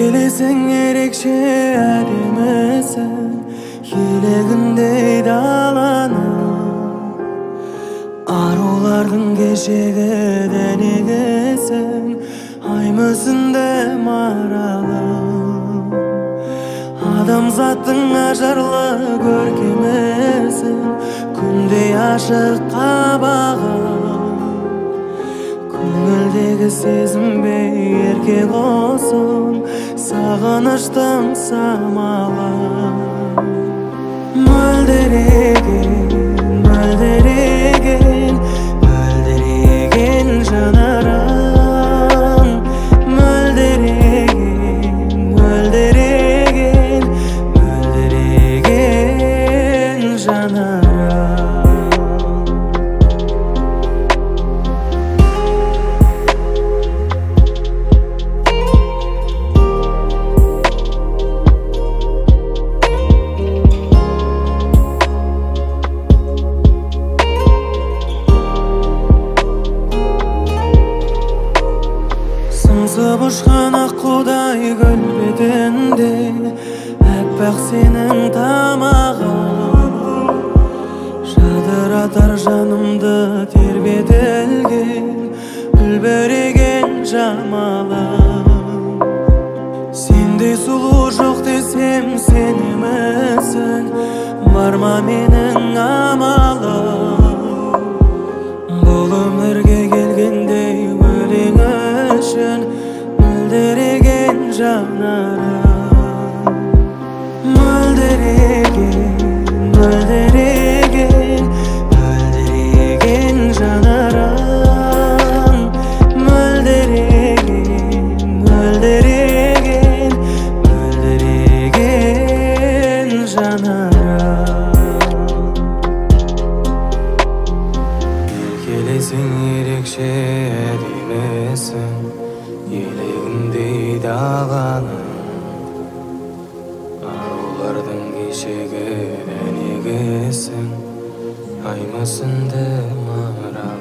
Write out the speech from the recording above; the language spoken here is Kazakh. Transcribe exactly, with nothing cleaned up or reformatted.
Еркелесең ерекше әдемісің, елегіндей даланы, арулардың кешегі дәнегесің, ай мүсінді маралы, адамзаттың ажарлы көркемісің, күндей ашық қабағы, көңілдегі сезімбе ерке қосын, сағыныштың самалы. Мөлдіреген, мөлдіреген, мөлдіреген жанарың, мөлдіреген, мөлдіреген, мөлдіреген жанарың. Сыңсып ұшқан аққудай гүл бетінде, әппақ сенің тамағың, жадыратар жанымды тербетілген, үлбіреген жамалың. Сендей сұлу жоқ десем сенемісің, бар ма менің амалым? Бұл өмірге келгендей өлең үшін мөлдіреген жанарың, мөлдіреген, мөлдіреген, мөлдіреген жанарың, мөлдіреген, мөлдіреген, мөлдіреген жанарың. Еркелесең ерекше әдемісің, елегіндей даланың, арулардың кешегі дәнегесің, ай мүсінді маралы.